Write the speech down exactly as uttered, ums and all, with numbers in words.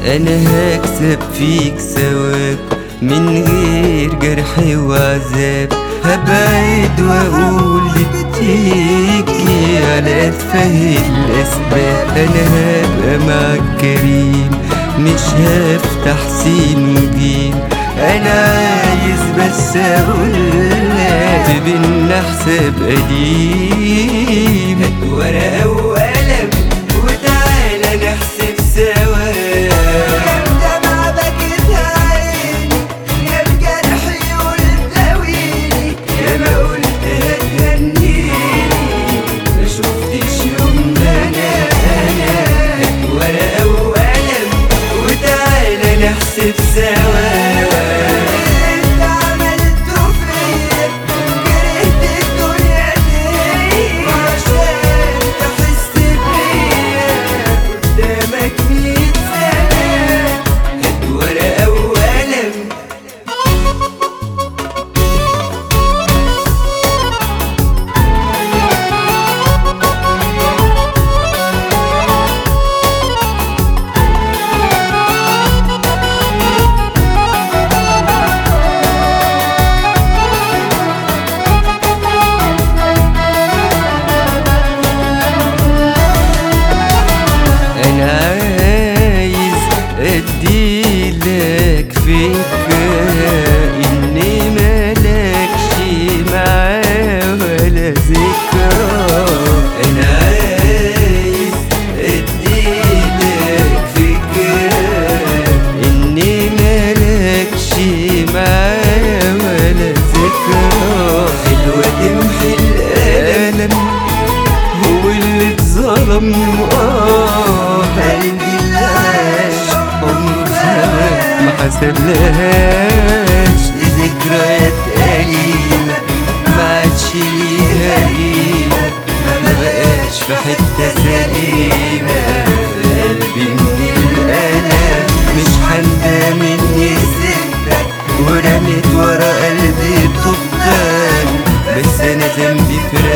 انا هكسب فيك ثواب من غير جرح وعذاب، هبعد واقول بتيجي على اتفه الاسباب. انا هبقى معاك كريم مش هفتح سين وجيم، انا عايز بس اقولك بينا حساب قديم. هات ورقة وقلم وتعالى نحسب سوا، نحسب سوا. انت عملته فيا كرهت الدنيا دي، عشان تحس بيا قدامك مية سنة. هات ورقة وقلم. اديلك فكرة اني ملكش معاه ولا ذكرى. انا عايز اديلك فكرة اني ملكش معاه ولا ذكرى. حلوة تمحي الألم هو اللي اتظلم، اه قلبي ما حسبلهاش لذكريات قليلة، ما عادش ليها قيمة، ما بقاش في حتة سليمة. قلبي من الألم مش حندى مني سبتك، ورميت ورا قلبي طوبتك، بس أنا ذنبي في